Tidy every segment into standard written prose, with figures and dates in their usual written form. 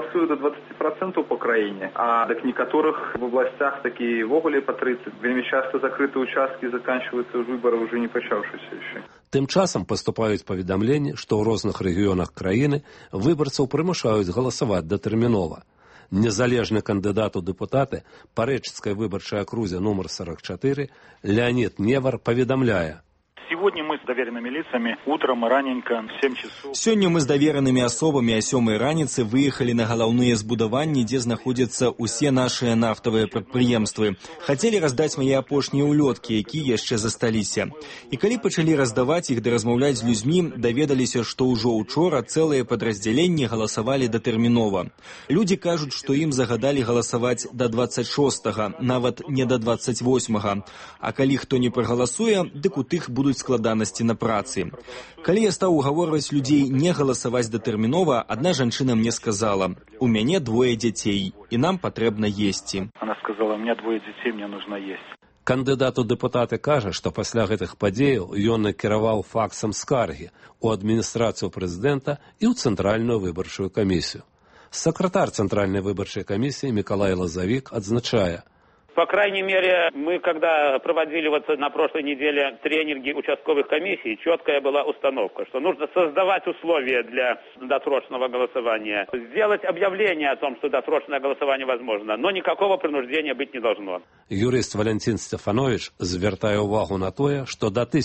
галасуе до 20% по краіне, а да некаторых в областях такі ввогуле по 30%. Вельмі часто закрытыя участкі заканчиваюцца выборы уже не пачаўшыся яшчэ. Тым часам паступаюць паведамленні, што ў розных рэгіёнах краіны выбарцаў прымушаюць галасаваць датэрмінова. Незалежны кандыдат у дэпутаты па рэчыцкай выбарчай акрузе нумар 44 Леонид Невар паведамляе: Сегодня мы с доверенными лицами утром раненько в 7 часов. Сёння мы з даверанымі асобамі о 7 раніцы выехалі на галаўныя збудаванні, дзе знаходзяцца ўсе нашыя нафтавыя прадпрыемствы. Хацелі раздаць мае апошнія ўлёткі, якія яшчэ засталіся. І калі пачалі раздаваць іх ды размаўляць з людзьмі, даведаліся, што ўжо учора цэлыя падраздзяленні галасавалі датэрмінова. Людзі кажуць, што ім загадалі галасаваць да 26-га, нават не да 28-га. А калі хто не прагаласуе, дык у тых будуць складанасці на працы. Калі я стаў угаворваць людзей не галасаваць датэрмінова, адна жанчына мне сказала: «У мяне 2 дзяцей, і нам патрэбна есці». Она сказала: «У меня 2 детей, мне нужно есть». Кандыдат у дэпутаты кажа, што пасля гэтых падзеяў ён накіраваў факсам скаргі ў адміністрацыю прэзідэнта і ў Цэнтральную выбарчую камісію. Сакратар Цэнтральнай выбарчай камісіі Миколай Лозовик адзначае: По крайней мере, мы, когда проводили на прошлой неделе тренинги участковых комиссий, четкая была установка, что нужно создавать условия для досрочного голосования, сделать объявление о том, что досрочное голосование возможно, но никакого принуждения быть не должно. Юрыст Валентин Стефанович звяртае ўвагу на тое, што да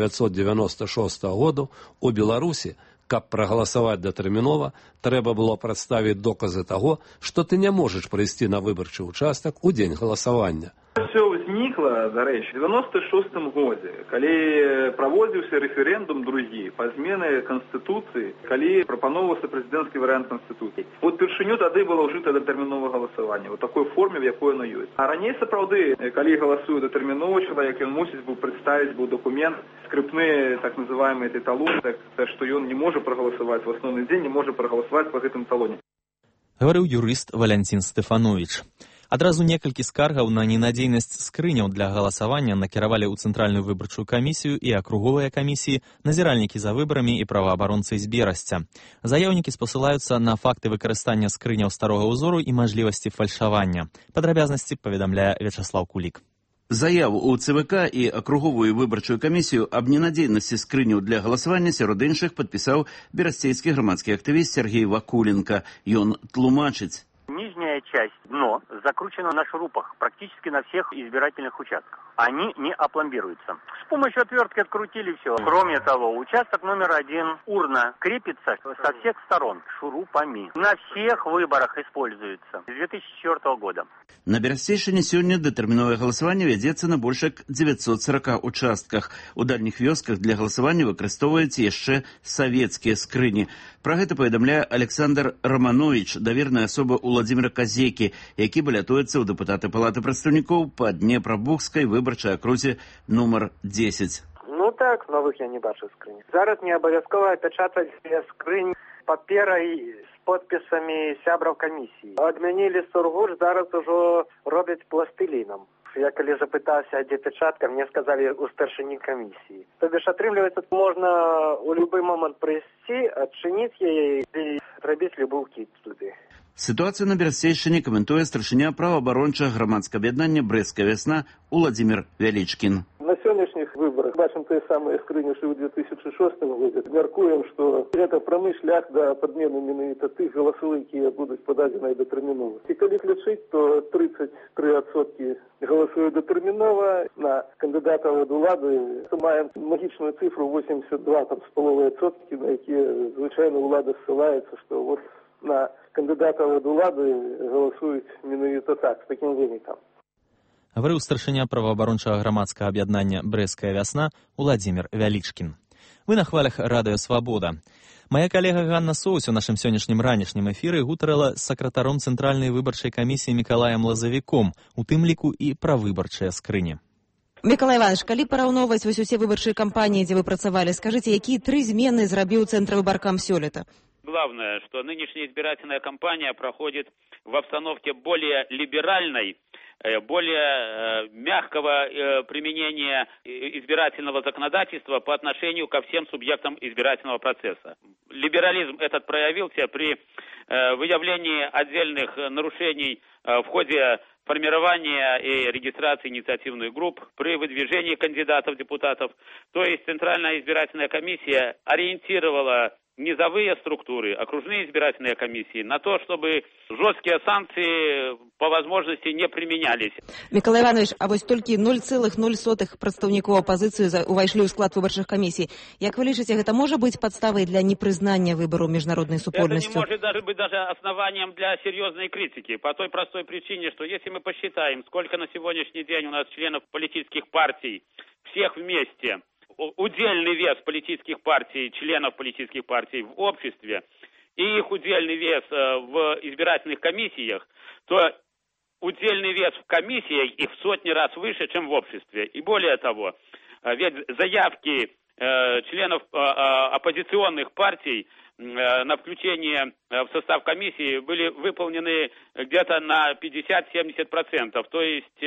1996 году у Беларусі, каб прагаласаваць датэрмінова, трэба было прадставіць доказы таго, што ты не можаш прыйсці на выбарчы ўчастак у дзень галасавання. Все ўзнікла, дарэчы, в 96-м годзе, калі праводзіўся рэферэндум другі па змены Канстытуцыі, калі прапаноўваўся прэзідэнцкі варыянт Канстытуцыі. Вот першыню тады было ўжыта датэрміновае галасаванне, у такой форме, в якой оно ёсць. А раней, сапраўды, калі галасуе датэрмінова чалавек, ён мусіць быў прадставіць дакумент, скрыпны, так называемый талон, так што ён не можа прагаласаваць в асноўны дзень, не можа прагаласаваць па гэтым талоне. Гаварыў юрыст Валентин Стефанович. Адразу некалькі скаргаў на ненадзейнасць скрыняў для галасавання накіравалі ў Цэнтральную выбарчую камісію і акруговыя камісіі, назіральнікі за выбарамі і праваабаронцы з Берасця. Заяўнікі спасылаюцца на факты выкарыстання скрыняў старога ўзору і мажлівасці фальшавання. Падрабязнасці паведамляе Вячаслаў Кулік. Заяву ў ЦВК і акруговую выбарчую камісію аб ненадзейнасці скрыняў для галасавання сярод іншых падпісаў берасцейскі грамадскі актывіст Сергей Вакуленко. Ён тлумачыць: Нижняя часть, дно, закручена на шурупах практически на всех избирательных участках. Они не опломбируются. С помощью отвертки открутили все. Кроме того, участок номер 1, урна, крепится со всех сторон шурупами. На всех выборах используется с 2004 года. На Берасцейшчыне сёння датэрміновае галасаванне вядзецца на больш як 940 участках. У дальніх вёсках для галасавання выкарыстоўваюць яшчэ савецкія скрыні. Пра гэта паведамляе Александр Романович, даверная асоба Владимира Казекі, які балятуецца ў дэпутаты Палаты прадстаўнікоў па Днепрабухскай выбарчай акрузе нумар 10. Ну так, новых я не бачу скрыні. Зараз не абавязкова пячатаць скрыні паперай з подпісамі сябраў камісіі. Адмянілі сургуш, зараз ужо робяць пластылінам. Я калі запытаўся, дзе пячатка, мне сказалі у старшыні камісіі. То бишь, атрымліваецца, можна у любы момант прыйсці, адчыніць яе і рабіць любы ўкід туды. Сітуацыю на Берасцейшчыне каментуе старшыня праваабарончага грамадскага аб'яднання «Брэсцкая вясна» Уладзімір Вялічкін. На сённяшніх выборах бачым тыя самыя скрыні, што ў 2006 годзе. Мяркуем, што гэта прамы шлях да падмены менавіта тых галасоў, якія будуць пададзеныя датэрмінова. І калі лічыць, то 33% галасуюць датэрмінова на кандыдатаў ад улады. Маем магічную цифру 82,5%, на якія звычайна ўлада ссылаецца, што вот на кандыдатаў ад улады галасуюць менавіта так, з такім вынікам. Гаварыў старшыня праваабарончага грамадскага аб'яднання «Брэсцкая вясна» Уладзімір Вялічкін. Вы на хвалях радыё «Свабода». Моя калега Ганна Соус у нашым сённяшнім ранішнім эфіры гутарыла з сакратаром Цэнтральнай выбарчай камісіі Мікалаем Лазавіком, у тым ліку і пра выбарчыя скрыні. Миколай Иванович, калі параўноўваць вось усе выбарчыя кампаніі, дзе вы працавалі, скажите, якія 3 змены зрабіў Цэнтравыбаркам сёлета? Главное, что нынешняя избирательная кампания проходит в обстановке более либеральной, более мягкого применения избирательного законодательства по отношению ко всем субъектам избирательного процесса. Либерализм этот проявился при выявлении отдельных нарушений в ходе формирования и регистрации инициативных групп, при выдвижении кандидатов в депутатов. То есть Центральная избирательная комиссия ориентировала низовые структуры, окружные избирательные комиссии на то, чтобы жесткие санкции по возможности не применялись. Миколай Иванович, а вось толькі 0,0 прадстаўнікоў апазіцыі увайшлі ў склад выбарчых камісій. Як вы лічыце, гэта можа быць падставай для непрызнання выбараў міжнародной супольнасцю? Это не может быть даже основанием для серьезной критики, по той простой причине, что если мы посчитаем, сколько на сегодняшний день у нас членов политических партий, всех вместе, удельный вес политических партий, членов политических партий в обществе и их удельный вес в избирательных комиссиях, то удельный вес в комиссиях их в сотни раз выше, чем в обществе. И более того, ведь заявки членов оппозиционных партий на включение в состав комиссии были выполнены где-то на 50-70%. То есть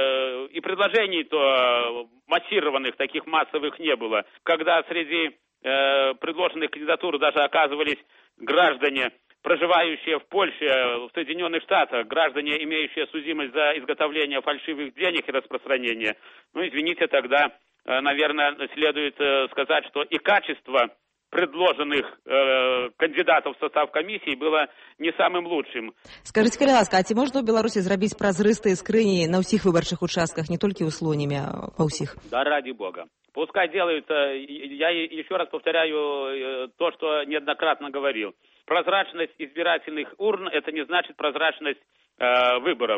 и предложений-то массированных, таких массовых не было. Когда среди предложенных кандидатур даже оказывались граждане, проживающие в Польше, в Соединенных Штатах, граждане, имеющие судимость за изготовление фальшивых денег и распространение, ну, извините, тогда, наверное, следует сказать, что и качество предложенных кандидатов в состав комиссии было не самым лучшим. Скажите, калі ласка, а ці можна ў Беларусі зрабіць празрыстыя скрыні на ўсіх выбарчых участках, не толькі ў Слоніме, а па ўсіх? Да, ради бога. Пускай делаются, я еще раз повторяю то, что неоднократно говорил. Прозрачность избирательных урн – это не значит прозрачность выборов.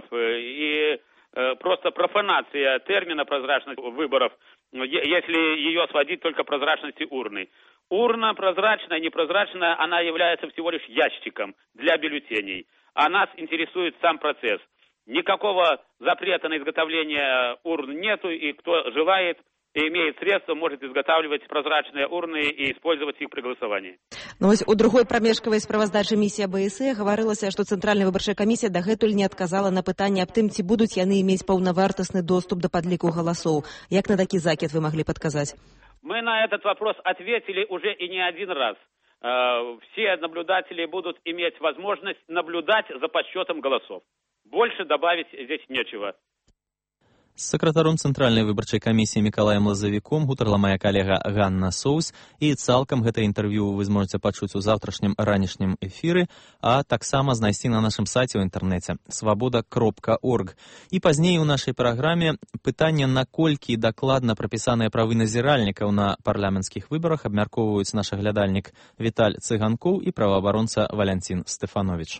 И просто профанация термина прозрачность выборов, если ее сводить только к прозрачности урны. Урна прозрачная, непрозрачная, она является всего лишь ящиком для бюллетеней. А нас интересует сам процесс. Никакого запрета на изготовление урн нету, и кто желает и имеет средства, может изготавливать прозрачные урны и использовать их при голосовании. Ну, вось у другой прамежкавай справаздачы місіі АБС гаварылася, што Цэнтральная выбарчая камісія дагэтуль не адказала на пытанне аб тым, ці будуць яны мець паўнавартасны доступ да падліку галасоў. Як на такі закід вы маглі падказаць? Мы на этот вопрос ответили уже и не один раз. Все наблюдатели будут иметь возможность наблюдать за подсчетом голосов. Больше добавить здесь нечего. З сакратаром Цэнтральнай выбарчай камісіі Мікалаем Лазавіком гутарла мая калега Ганна Соус, і цалкам гэта інтэрв'ю вы зможаце пачуць у заўтрашнім ранішнім эфіры, а таксама знайсці на нашым сайце ў інтэрнэце свабода.орг. І пазней у нашай праграме пытанне, наколькі дакладна прапісаныя правы назіральнікаў на парламенцкіх выбарах абмяркоўваюць наш глядальнік Віталь Цыганкоў і праваабаронца Валянцін Стэфанович.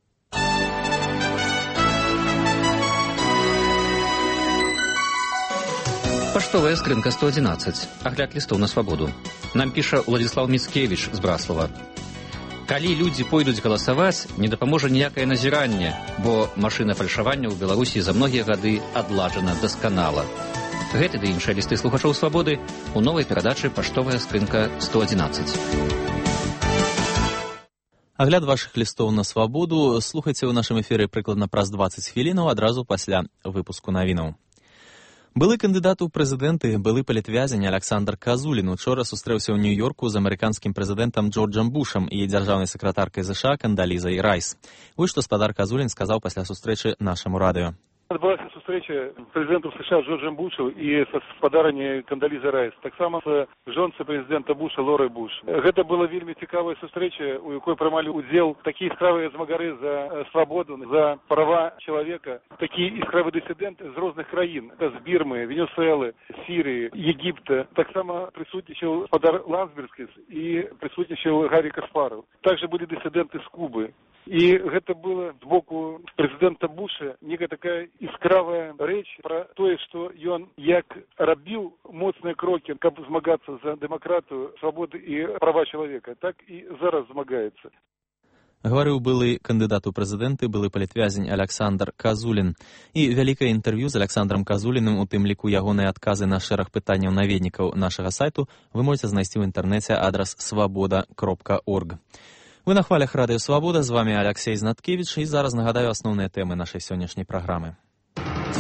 Паштовая скрынка 111. Агляд лістоў на свабоду. Нам піша Владислав Міцкевіч з Браслава. Калі людзі пойдуць галасаваць, не дапаможа ніякае назіранне, бо машына фальшавання ў Беларусі за многія гады адладжана дасканала. Гэты ды іншыя лісты слухачоў свабоды у новай перадачы «Паштовая скрынка 111». Агляд вашых лістоў на свабоду слухайце ў нашым эфіры прыкладна праз 20 хвілінаў адразу пасля выпуску навінаў. Былы кандыдат у прэзідэнты, былы палітвязень Александр Казулін учора сустрэўся ў Нью-Йорку з амерыканскім прэзідэнтам Джорджам Бушам і дзяржаўнай сакратаркай ЗША Кандалізай Райс. Вось што спадар Казулін сказаў пасля сустрэчы нашаму радыё. Адбылася сустрэча прэзідэнтаў США Джорджам Бушам і са спадаранняй Кандалізай Райс, таксама з жонцай прэзідэнта Буша Лорай Буш. Гэта была вельмі цікавая сустрэча, у якой прымалі ўдзел такія іскравыя змагары за свабоду, за права чалавека, такія іскравыя дысідэнты з розных краін, з Бірмы, Венесуэлы, Сірыі, Егіпта. Таксама прысутнічаў спадар Лансбергіс і прысутнічаў Гаррі Каспаров. Также былі дысідэнты з Кубы. І гэта было з боку прэзідэнта Буша некая такая іскравая рэч пра тое, што ён як рабіў моцныя крокі, каб змагацца за дэмакратыю, свабоды і права чалавека, так і зараз змагаецца. Гаварыў былы кандыдат у прэзідэнты, былы палітвязень Александр Казулін. І вялікае інтэрв'ю з Александром Казуліным, у тым ліку ягоныя адказы на шэраг пытанняў наведнікаў нашага сайту, вы можете знайсці ў інтэрнэце адрас свабода.орг. Вы на хвалях радыё Свабода, з вами Алексей Знаткевіч, і зараз нагадаю асноўныя тэмы нашай сённяшняй праграмы.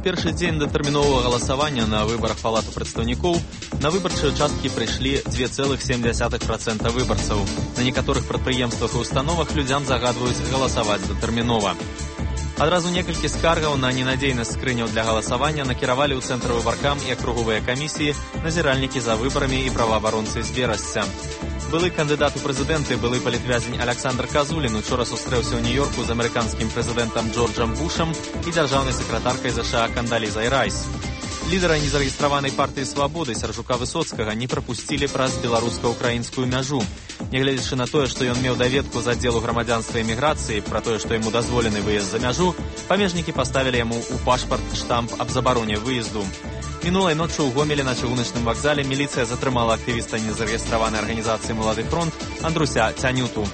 першы дзень датэрміновага галасавання на выбарах палату прадстаўнікоў на выбарчыя участкі прыйшлі 2,7% выбарцаў. На некаторых прадпрыемствах і установах людзям загадваюць галасаваць датэрмінова. Адразу некалькі скаргаў на ненадзейнасць скрыняў для галасавання накіравалі ў цэнтр выбаркам і акруговыя камісіі, назіральнікі за выбарамі і праваабаронцы з Берасця. Былы кандыдат у прэзідэнты, былы палітвязень Александр Казулін учора сустрэўся ў Нью-Йорку з амерыканскім прэзідэнтам Джорджам Бушам і дзяржаўнай сакратаркай ЗША Кандалізай Райс. Лідара незарэгістраванай партыі «Свабоды» Сяржука Высоцкага не прапусцілі праз беларуска-украінскую мяжу. Нягледзячы на тое, што ён меў даведку з аддзелу грамадзянства і міграцыі пра тое, што яму дазволены выезд за мяжу, памежнікі паставілі яму ў пашпарт штамп аб забароне выезду. Мінулай ноччу ў Гомелі на чыгуначным вакзале міліцыя затрымала актывіста незарэгістраванай арганізацыі «Малады фронт» Андруся Цянюту.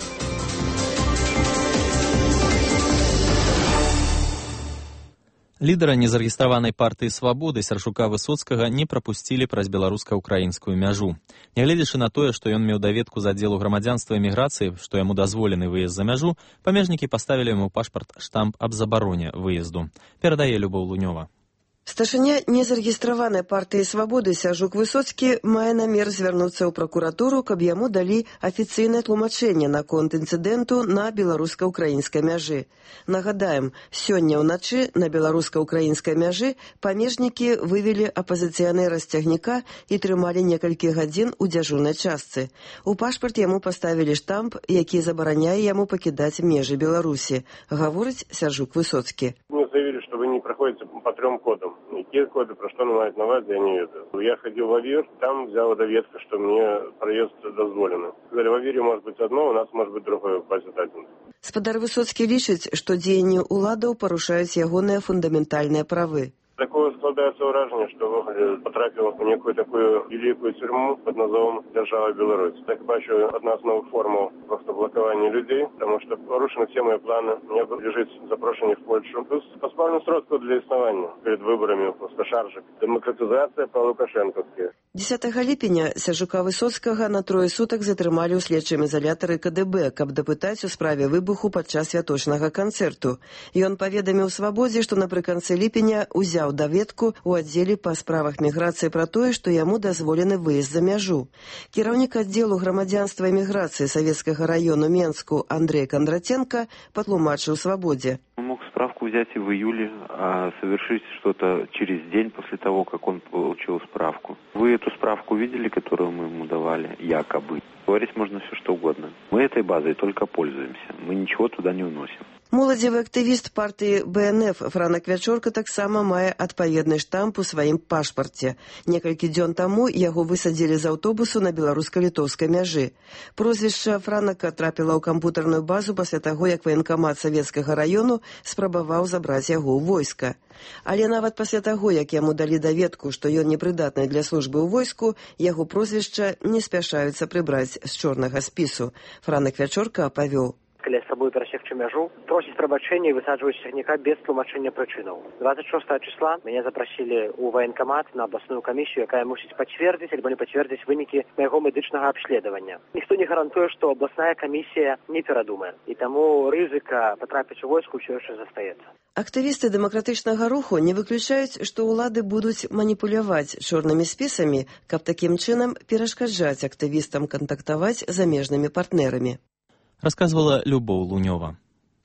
Лідара незарэгістраванай партыі «Свабоды» Сяржука Высоцкага не прапусцілі праз беларуска-украінскую мяжу. Нягледзячы на тое, што ён меў даведку з аддзелу грамадзянства і міграцыі, што яму дазволены выезд за мяжу, памежнікі паставілі яму пашпарт штамп аб забароне выезду. Перадае Любоў Лунёва. Старшыня незарэгістраванай партыі «Свабоды» Сяржук Высоцкі мае намер звярнуцца ў пракуратуру, каб яму далі афіцыйнае тлумачэнне наконт інцыдэнту на беларуска-украінскай мяжы. Нагадаем, сёння ўначы на беларуска-украінскай мяжы памежнікі вывелі апазіцыянэра з цягніка і трымалі некалькі гадзін у дзяжурнай частцы. У пашпарт яму паставілі штамп, які забараняе яму пакідаць межы Беларусі, гаворыць Сяржук Высоцкі. Мне заявили, что вы не проходите по 3 кодам. Какие коды, про что она мает навать, я не ведаю. Я ходил в АВИР, там взяла доведка, что мне проезд дозволено. Сказали, в АВИРе может быть одно, у нас может быть другое в базе дадзеных. Спадар Высоцкі лічыць, што дзеянні ўладаў парушаюць ягоныя фундаментальныя правы. Такое складаецца ўражанне, што потрапіла в некую такую великую тюрьму под назвом «Держава Беларусь». Так бачу, одна з новых формул просто блокування людей, потому что порушены все мои планы. Мне лежит запрошение в Польшу. Плюс паспальную сродку для існування перед выборами просто шаржик. Демократизация по-лукашенковски. 10 ліпеня Сяржука Высоцкага на 3 сутак затрымалі ў следчым изолятары КДБ, каб дапытаць у справе выбуху падчас святочнага канцэрту. Ён паведаміў «Свабодзе», што напрыканцы ліпеня узяў даведку ў аддзеле па справах міграцыі пра тое, што яму дазволены выезд за мяжу. Кіраўнік аддзелу грамадзянства і міграцыі Савецкага району Менску Андрей Кондратенко патлумачыў «Свабодзе». Он мог справку взять и в июле, а совершить что-то через день после того, как он получил справку. Вы эту справку видели, которую мы ему давали, якобы? Говорить можно все что угодно. Мы этой базой только пользуемся. Мы ничего туда не уносим. Моладзевы актывіст партыі БНФ Франак Вячорка таксама мае адпаведны штамп у сваім пашпарце. Некалькі дзён таму яго высадзілі з аўтобусу на беларуска-літоўскай мяжы. Прозвішча Франака трапіла ў кампутарную базу пасля таго, як ваенкамат Савецкага раёну спрабаваў забраць яго ў войска. Але нават пасля таго, як яму далі даведку, што ён непрыдатны для службы ў войску, яго прозвішча не спяшаюцца прыбраць з чорнага спісу. Франак Вячорка апавёў. Калі сабою перасекчу мяжу, просіць прабачэння і высаджваюць цягніка без тлумачэння прычынаў. 26 числа мяне запрасілі ў ваенкамат на абласную камісію, якая мусіць пацвердзіць альбо не пацвердзіць вынікі майго медычнага абследавання. Ніхто не гарантуе, што абласная камісія не перадумае, і таму рызыка патрапіць у войску ўсё яшчэ застаецца. Актывісты дэмакратычнага руху не выключаюць, што ўлады будуць маніпуляваць чорнымі спісамі, каб такім чынам перашкаджаць актывістам кантактаваць з замежнымі партнерамі. Рассказывала Любоў Лунёва.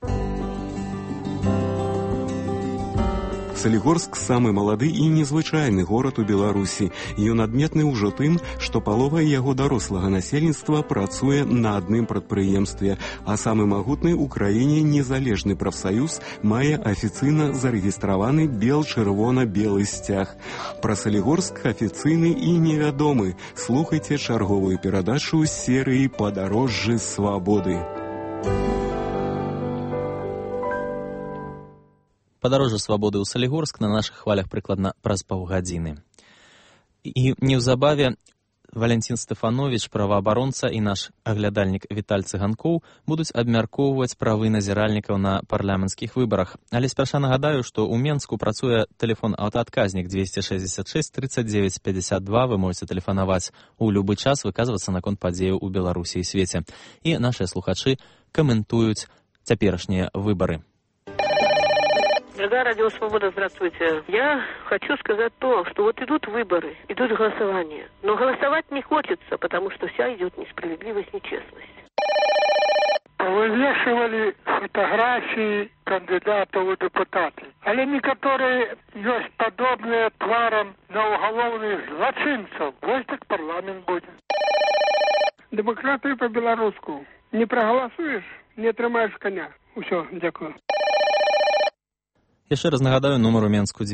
Салігорск самы малады і незвычайны горад у Беларусі. Ён адметны ўжо тым, што палова яго дарослага насельніцтва працуе на адным прадпрыемстве, а самы магутны ў краіне незалежны прафсаюз мае афіцыйна зарэгістраваны бел-чырвона-белы сцяг. Пра Салігорск афіцыйны і невядомы. Слухайце чарговую перадачу з серыі «Падарожжы свабоды». Падарожжа свабоды ў Салігорск на нашых хвалях прыкладна праз паўгадзіны. І неўзабаве Валентин Стефанович, праваабаронца, і наш аглядальнік Віталь Цыганкоў будуць абмяркоўваць правы назіральнікаў на парламенцкіх выбарах. Але спярша нагадаю, што ў Менску працуе тэлефон-аўтаадказнік 266 39 52. Вы можете тэлефанаваць у любы час, выказвацца наконт падзеяў у Беларусі і свеце. І нашыя слухачы каментуюць цяперашнія выбары. Дорогая Радио Свобода, здравствуйте. Я хочу сказать то, что вот идут выборы, идут голосования. Но голосовать не хочется, потому что вся идет несправедливость, нечестность. Вывешивали фотографии кандидатов у депутаты. Але некоторые есть подобные тварам на уголовных злочинцев. Вот так парламент будет. Демократию по-белоруску. Не проголосуешь, не отрымаешь коня. Усё, дякую. Яшчэ раз нагадаю, нумар у Менску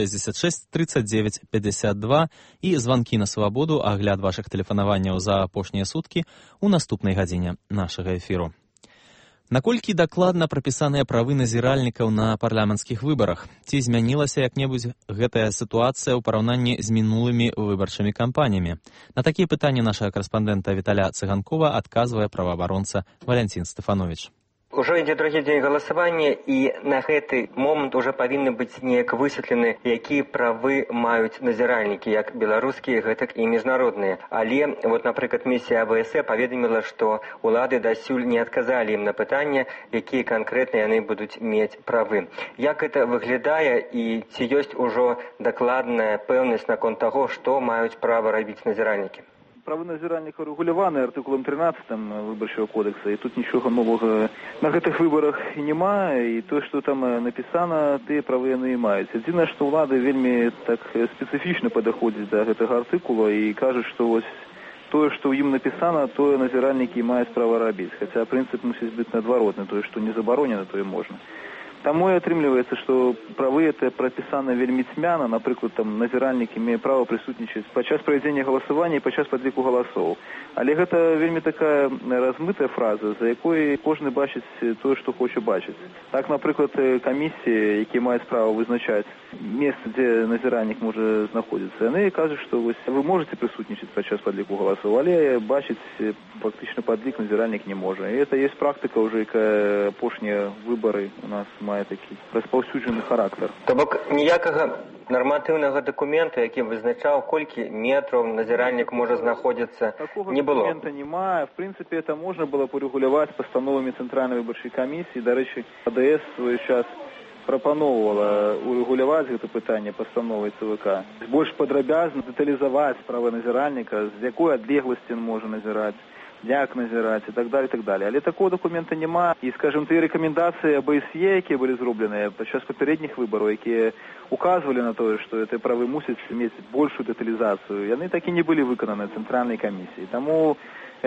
266 39 52 і званкі на свабоду, агляд вашых тэлефанаванняў за апошнія суткі у наступнай гадзіне нашага эфіру. Наколькі дакладна прапісаныя правы назіральнікаў на парламенцкіх выбарах? Ці змянілася як-небудзь гэтая сітуацыя ў параўнанні з мінулымі выбарчымі кампаніямі? На такія пытанні нашага карэспандэнта Віталя Цыганкова адказвае праваабаронца Валянцін Стэфановіч. Ужо ідзе другі дзень галасавання, і на гэты момант уже павінны быць неяк высветлены, якія правы маюць назіральнікі, як беларускія, гэтак і міжнародныя. Але, вот, напрыклад, місія АБС паведаміла, што улады дасюль не адказалі ім на пытанне, якія канкрэтна яны будуць мець правы. Як гэта выглядае і ці ёсць ужо дакладная пэўнасць наконт таго, што маюць права рабіць назіральнікі? Правы назіральніка рэгуляваны артыкулам 13 выбарчага кодекса, і тут нічога новага на гэтых выбарах і няма, і то, што там напісана, тыя правы яны і маюць. Адзінае, што ўлады вельмі так спецыфічна падыходзяць да гэтага артыкула і кажуць, што вось тое, што ў ім напісана, тое назіральнікі маюць права рабіць. Хаця прынцып мусіць быць надваротны, тое, што не забаронена, тое можна. Таму і атрымліваецца, што правы это прапісана вельмі цьмяна, напрыклад, там назіральнік мае права прысутнічаць падчас правядзення галасавання і падчас падліку галасоў. Але гэта вельмі такая размытая фраза, за якой кожны бачыць тое, што хоча бачыць. Так, напрыклад, камісіі, якія маюць права вызначаць месца, дзе назіральнік можа знаходзіцца, яны кажуць, што вось вы можаце прысутнічаць падчас падліку галасоў, але бачыць фактычна падлік назіральнік не можа. І гэта ёсць практыка ўжо, якая апошнія выбары у нас мае такі распаўсюджаны характар. То бок ніякага нарматыўнага дакумента, які вызначаў, колькі метраў назіральнік можа знаходзіцца, не было. Такога дакумента немає. В принципе, это можно было порегулировать постановами Центральной выборчей комиссии. До речі, АДС в свой час прапановывала урегулировать это питание постановой ЦВК. Больш падрабязна дэталізаваць права назіральніка, з якой адлегласці он можа назіраць, як назіраць і так далее, так далее. Але такого документа няма. І, скажем, ті рекомендації АБСЕ, які були зроблені падчас попередніх виборів, які указывали на то, что эти правы мусят иметь большую детализацию, и они так и не были выконаны Центральной комиссией. Тому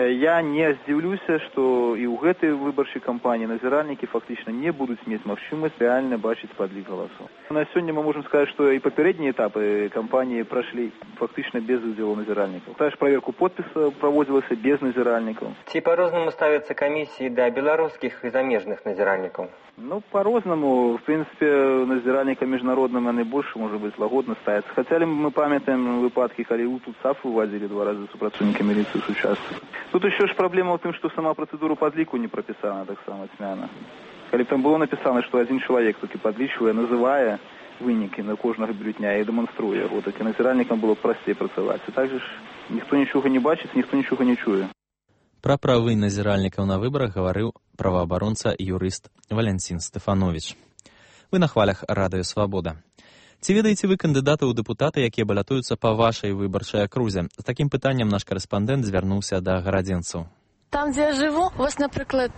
я не здзіўлюся, што і ў гэтай выбарчай кампаніі назіральнікі фактычна не будуць мець магчымасць рэальна бачыць падлік галасоў. На сёння мы можем сказаць, што і папярэднія этапы кампаніі прашлі фактычна без удзелу назіральнікаў. Тая ж праверку подпіса праводзілася без назіральнікаў. Ці па-рознаму ставяцца камісіі да беларускіх і замежных назіральнікаў? Ну, по-рознаму. В принципе, назіральнікам міжнародным яны больш, можа быць, лагодна ставяцца. Хаця мы памятаем выпадкі, калі ў тут САФ выводзілі 2 разы супрацоўнікі міліцыі з участка. Тут еще ж праблема ў тым, што сама працэдура падліку не прапісана таксама цьмяна. Калі б там было напісана, што адзін чалавек толькі падлічвае, называе вынікі на кожнага бюлетня і дэманструе яго, так і назіральнікам было б прасцей працаваць. І так же ж ніхто нічога не бачыць, ніхто нічога не чуе. Пра правы назіральнікаў на выбарах гаварыў праваабаронца юрыст Валянцін Стэфановіч. Вы на хвалях Радыё Свабода. Ці ведаеце вы кандыдаты ў дэпутаты, якія балятуюцца па вашай выбарчай акрузе? З такім пытаннем наш карэспандэнт звярнуўся да гарадзенцаў. Там, где я живу, у вас, наприклад,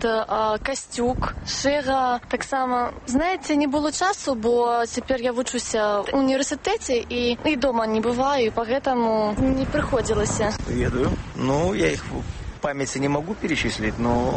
Костюк, Шига, так само. Знаете, не было часу, бо теперь я вучуся в университете и дома не бываю, и поэтому не приходилось. Ведаю. Ну, я их в памяти не могу перечислить, но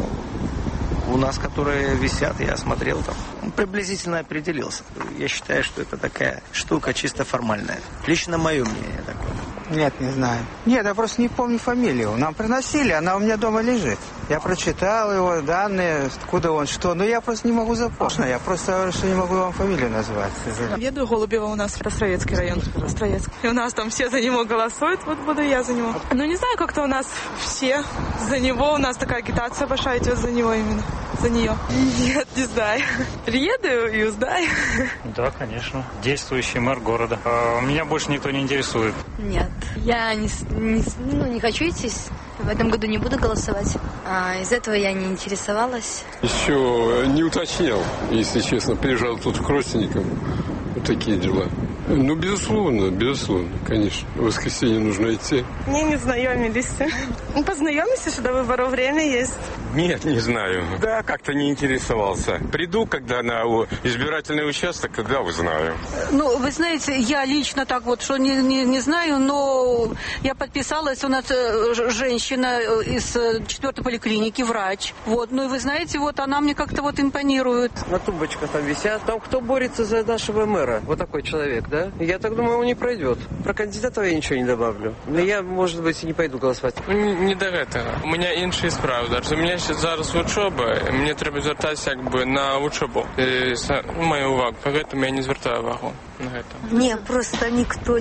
у нас, которые висят, я смотрел там, приблизительно определился. Я считаю, что это такая штука чисто формальная. Лично мое мнение такое. Нет, не знаю. Нет, я просто не помню фамилию. Нам приносили, она у меня дома лежит. Я прочитал его, данные, откуда он, что. Но я просто не могу запомнить. Я просто что не могу вам фамилию назвать. Еду Голубева, у нас Ростроецкий район. Ростроецкий. И у нас там все за него голосуют, вот буду я за него. Ну, не знаю, как-то у нас все за него. У нас такая агитация большая идет за него именно. за нее? Нет, не знаю. Приеду и узнаю. Да, конечно. Действующий мэр города. Меня больше никто не интересует. Нет. Я не хочу идти. В этом году не буду голосовать. Из-за этого я не интересовалась. Еще не уточнял, если честно. Приезжал тут к родственникам. Вот такие дела. Ну, безусловно, конечно. В воскресенье нужно идти. Не знакомились. Познакомимся, что до выборов время есть. Нет, не знаю. Да, как-то не интересовался. Приду, когда на избирательный участок, тогда узнаю. Ну, вы знаете, я лично так вот, что не знаю, но я подписалась, у нас женщина из 4-й поликлиники, врач. Вот, ну и вы знаете, вот она мне как-то вот импонирует. На тумбочках там висят. Там кто борется за нашего мэра? Вот такой человек, да? Я так думаю, он не пройдет. Про кандидатов я ничего не добавлю. Но я, может быть, и не пойду голосовать. Не до этого. У меня інші справи. У меня зараз учоба, мені треба звертатися на учобу. Мою увагу, поэтому я не звертаю увагу на это. Не, просто никто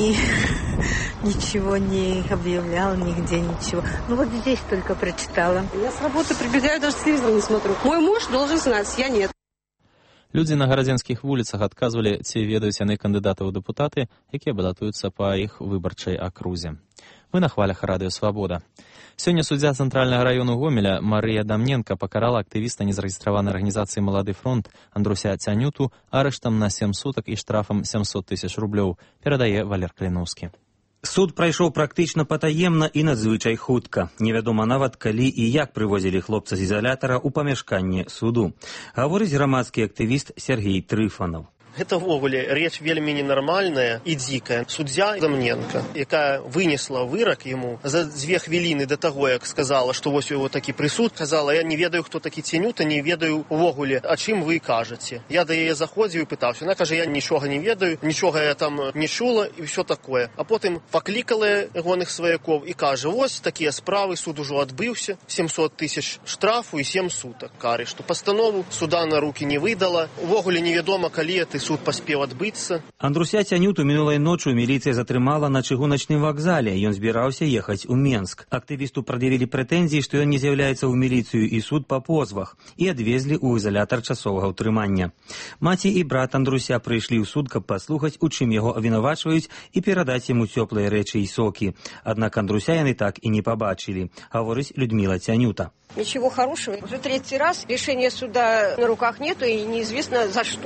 ничего не объявлял, нигде ничего. Ну вот здесь только прочитала. Я с работы прибегаю, даже телевизор не смотрю. Мой муж должен знать, я нет. Людзі на гарадзенскіх вуліцах адказвалі, ці ведаюць яны кандыдатаў у дэпутаты, якія балатуюцца па іх выбарчай акрузе. Мы на хвалях Радыё Свабода. Сёння суддзя Цэнтральнага раёну Гомеля Марыя Дамненка пакарала актывіста незарэгістраванай арганізацыі «Малады фронт» Андруся Цянюту арыштам на 7 сутак і штрафам 700 000 рублёў, перадае Валер Кліноўскі. Суд прайшоў практычна патаемна і надзвычай хутка. Невядома нават, калі і як прывозілі хлопца з ізалятара ў памяшканне суду. Гаворыць грамадскі актывіст Сергей Трыфанов. Гэта ўвогуле рэч вельмі ненармальная і дзікая. Суддзя Дамненка, якая вынесла вырак яму за 2 хвіліны да таго, як сказала, што вось у яго такі прысуд, казала, я не ведаю, хто такі Цянюта, не ведаю ўвогуле, а чым вы кажаце. Я да яе заходзіў і пытаўся. Яна кажа, я нічога не ведаю, нічога я там не чула і ўсё такое. А потым паклікала ягоных сваякоў і кажа, вось такія справы, суд ужо адбыўся, 700 000 штрафу і 7 сутак кары, што пастанову суда на рукі не выдала. Увогуле невядома, калі суд паспеў адбыцца. Андруся Цянюту мінулай ноччу міліцыя затрымала на чыгуначным вакзале. Ён збіраўся ехаць у Менск. Актывісту прад'явілі прэтэнзіі, што ён не з'яўляецца ў міліцыю і суд па позвах, і адвезлі ў ізалятар часовага ўтрымання. Маці і брат Андруся прыйшлі ў суд, каб паслухаць, у чым яго абвінавачваюць, і перадаць яму цёплыя рэчы і сокі. Аднак Андруся яны так і не пабачылі, гаворыць Людмила Цянюта. Ничего хорошего. Уже 3-й раз решения суда на руках нету и неизвестно за что.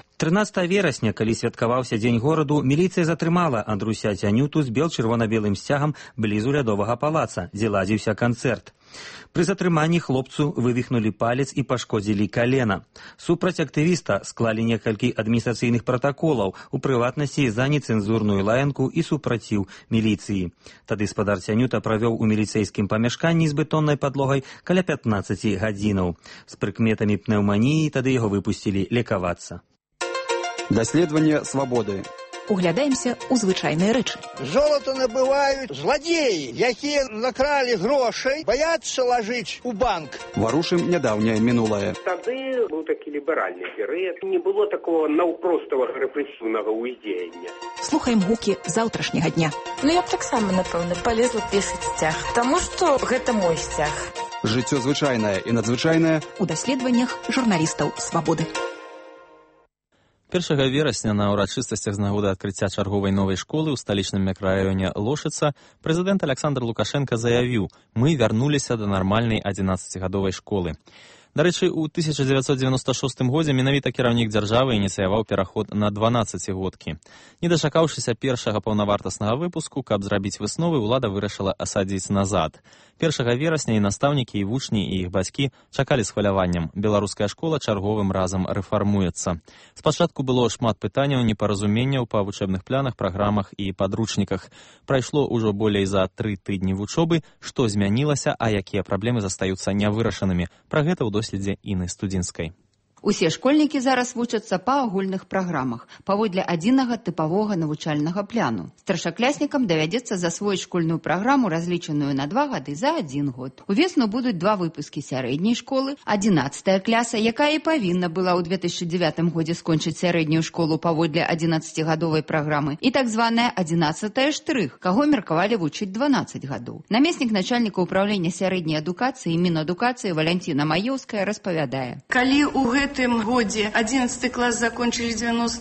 13 верасня, калі святкаваўся дзень гораду, міліцыя затрымала Андруся Цянюту з бел-чырвона-белым сцягам блізу Лядовага палаца, дзе ладзіўся канцэрт. Пры затрыманні хлопцу вывіхнулі палец і пашкодзілі калена. Супраць актывіста склалі некалькі адміністрацыйных пратаколаў, у прыватнасці за нецэнзурную лаянку і супраціў міліцыі. Тады спадар Цянюта правёў у міліцэйскім памяшканні з бетоннай падлогай каля 15 гадзінаў. З прыкметамі пнеўманіі тады яго выпусцілі лекавацца. Даследаванне свабоды. Углядаемся ў звычайныя рэчы. Золото набываюць зладзеі, якія накралі грошай, баяцца лажыць у банк. Варушым нядаўняе мінулае. Тады быў такі ліберальны перыяд, не было такого наўпроставага рэпрэсіўнага ўздзеяння. Слухаем гукі заўтрашняга дня. Ну я б таксама, напэўна, палезла песаць сцяг, таму што гэта мой сцяг. Жыццё звычайнае і надзвычайнае у даследаваннях журналістаў свабоды. 1 верасня на ўрачыстасцях з нагоды адкрыцця чарговай новай школы ў сталічным мікрараёне Лошыца прэзідэнт Александр Лукашенко заявіў: «Мы вярнуліся да нармальнай 11-гадовай школы». Дарэчы, у 1996 годзе менавіта кіраўнік дзяржавы ініцыяваў пераход на 12-годкі. Не дачакаўшыся першага паўнавартаснага выпуску, каб зрабіць высновы, ўлада вырашыла асадзіць назад. 1 верасня і настаўнікі, і вучні, і іх бацькі чакалі з хваляваннем. Беларуская школа чарговым разам рэфармуецца. Спачатку было шмат пытанняў, непаразуменняў па вучэбных планах, праграмах і падручніках. Прайшло ўжо болей за 3 тыдні вучобы. Што змянілася, а якія праблемы застаюцца нявырашанымі? Пра гэта ў доследзе Інны Студзінскай. Усе школьнікі зараз вучацца па агульных праграмах, паводле адзінага тыпавога навучальнага пляну. Старшакляснікам давядзецца засвоіць школьную праграму, разлічаную на 2 гады за 1 год. Увесну будуць 2 выпускі сярэдняй школы, 11 класа, якая і павінна была ў 2009 годзе скончыць сярэднюю школу паводле 11-гадовай праграмы, і так званая 11 штрых, каго меркавалі вучыць 12 гадоў. Намеснік начальніка ўправлення сярэдняй адукацыі і Мінадукацыі Валянціна Маёўская распавядае. Калі ў гэтым годзе 11 клас закончылі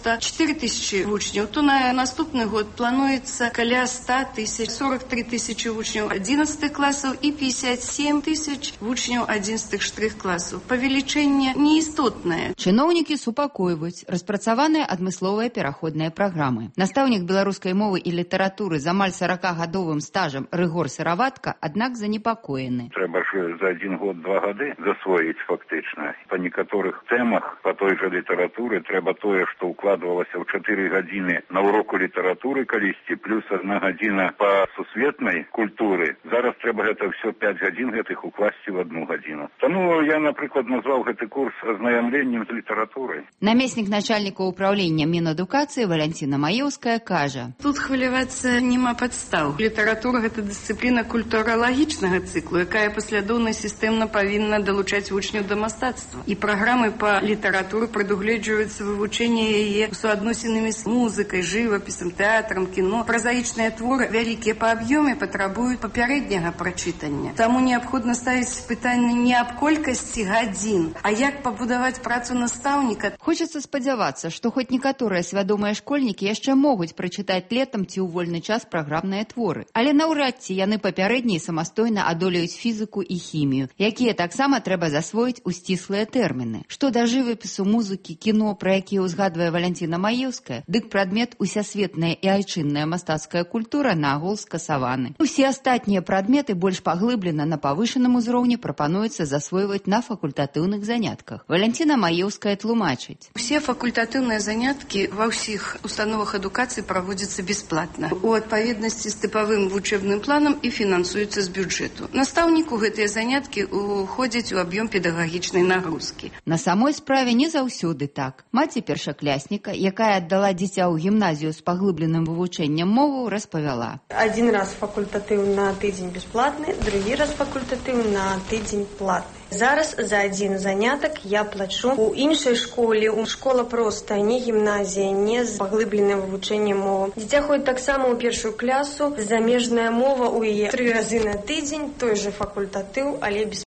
94 тысячи вучняў, то на наступны год плануецца каля 100 тысяч, 43 тысячи вучняў 11 класаў і 57 тысяч вучняў 11 штрых класаў. Павелічэнне неістотнае. Чыноўнікі супакойваюць распрацаваныя адмысловыя пераходныя праграмы. Настаўнік беларускай мовы і літаратуры з амаль 40-гадовым стажам Рыгор Сыраватка, аднак занепакоены. Трэба ж за 1 год 2 гады засвоіць фактычна. Па некаторых тэмах, па той жа літаратуры, трэба тое, што укладвалася ў 4 гадзіны на уроку літаратуры калісьці, плюс 1 гадзіна па сусветнай культуры. Зараз трэба гэта ўсё 5 гадзін гэтых укласці в 1 гадзіну. Таму я, напрыклад, назваў гэты курс азнаямленнем з літаратурай. Намеснік начальніка ўправлення Мінадукацыі Валянціна Маёўская кажа. Тут хвалявацца няма падстаў. Літаратура – гэта дысцыпліна культуралагічнага цыклу, якая паслядоўна і сістэмна павінна далучаць вучняў да мастацтва. І праграмы па літаратуры прадугледжваюцца вывучэнне яе суадносінамі з музыкай, жывапісам, тэатрам, кіно. Празаічныя творы, вялікія па аб'ёме, патрабуюць папярэдняга прачытання. Таму неабходна ставіць пытанне не аб колькасці гадзін, а як пабудаваць працу настаўніка. Хочацца спадзявацца, што хоць некаторыя свядомыя школьнікі яшчэ могуць прачытаць летам ці ў вольны час праграмныя творы. Але наўрад ці яны папярэднія самастойна адолеюць фізіку і хімію, якія таксама трэба засвоіць у сціслыя тэрміны. Што да жывапісу, музыкі, кіно, пра якія ўзгадвае Валянціна Маёўская, дык прадмет усясветная і айчынная мастацкая культура нагул скасаваны. Усе астатнія прадметы больш паглыблена на павышаным узроўні прапануецца засвойваць на факультатыўных занятках. Валянціна Маёўская тлумачыць. Усе факультатыўныя заняткі ва ўсіх установах адукацыі праводзяцца бясплатна. У адпаведнасці з тыпавым вучэбным планам і фінансуюцца з бюджэту. Настаўніку гэтыя заняткі уходзяць у аб'ём педагагічнай нагрузкі. На самой справе не заўсёды так. Маці першаклясніка, якая аддала дзіця ў гімназію з паглыбленым вывучэннем мовы, распавяла. Один раз факультатыў на тыдзень бясплатны, другі раз факультатыў на тыдзень платны. Зараз за один занятак я плачу. У іншай школе, школа проста, не гімназія, не з паглыбленым вывучэннем мовы. Дзіця ходзіць таксама ў першую класу, замежная мова у яе 3 разы на тыдзень, той же факультатыў, але без